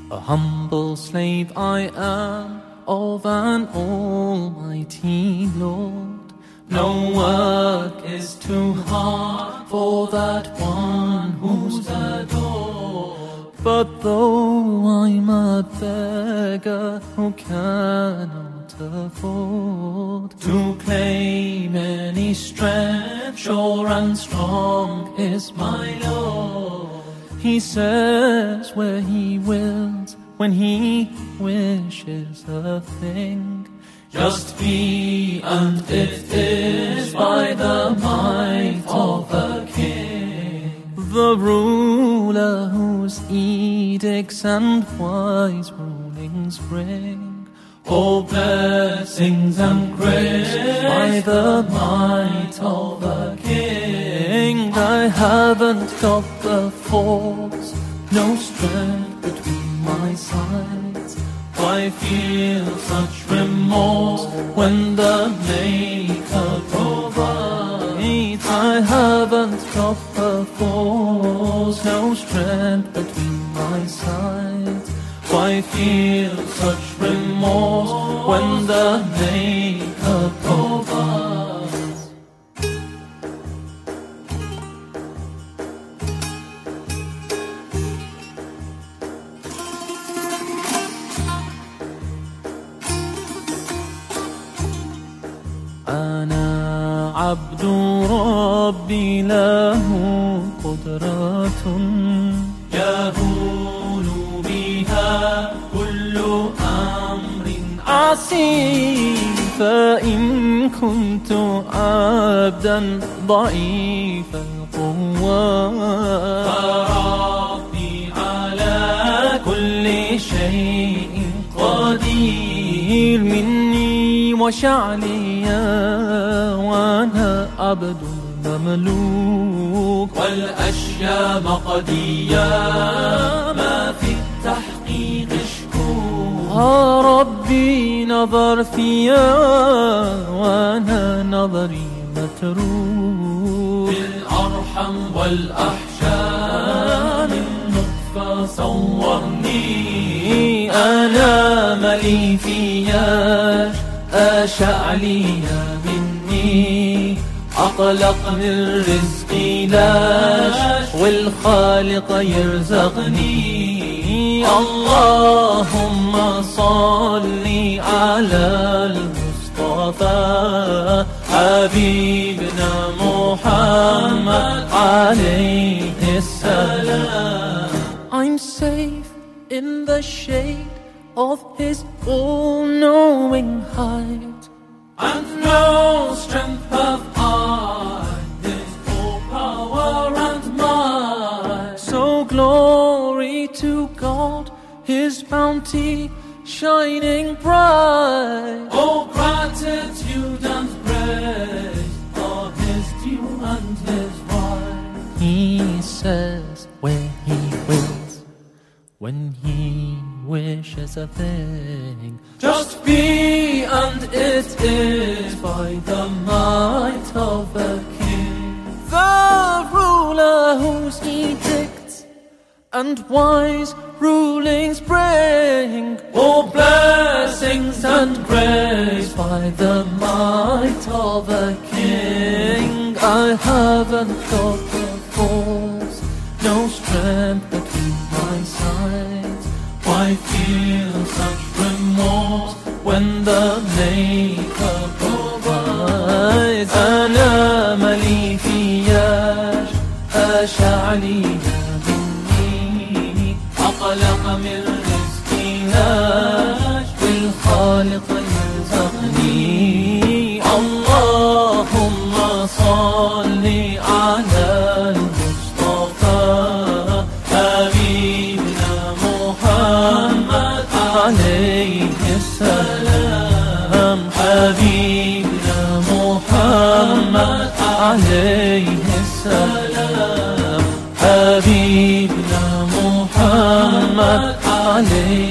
A humble slave I am of an almighty Lord. No work is too hard for that one who's adored. But though I'm a beggar who cannot afford to claim any strength, sure and strong is my Lord. He says where He wills, when He wishes a thing. Just be, and it is by the might of a king. The ruler whose edicts and wise rulings bring all blessings and grace by the might of a king. I haven't got the force, no strength between my sides. I feel such remorse when the Maker provides. I haven't got the force, no strength between my sides. I feel such remorse when the Maker provides. أنا عبد ربي له قدرة يهول بها كل أمر عسير. فإن كنت عبدا ضعيف القوة فربي على كل شيء قدير. مني وشعلي وأنا عبد مملوك والأشياء مقدية ما في التحقيق شكوك. ربي نظر فيا وأنا نظري متروك. بالأرحم والأحشاء من نطفة صورني. أنا ملي فياش أشعلي مني. أقلق من رزقي لاش والخالق يرزقني. اللهم صل على المصطفى حبيبنا محمد عليه السلام. I'm safe in the shade of His all-knowing height, and no strength have I, His full power and might. So glory to God, His bounty shining bright. Oh, gratitude and praise are His due and His right. He says where He wills, when He wishes a thing. Just be, and it is by the might of the King. The ruler whose edicts and wise rulings bring all blessings and grace by the might of a King. I haven't got the force, no strength between my sides. I feel such remorse when the Maker provides. أنا ملي فياش أشعلي مني. أقلق من رزقي لاش والخالق يرزقني. اللهم صل على المصطفى حبيبنا محمد عليه السلام. حبيبنا محمد عليه السلام. حبيبنا محمد عليه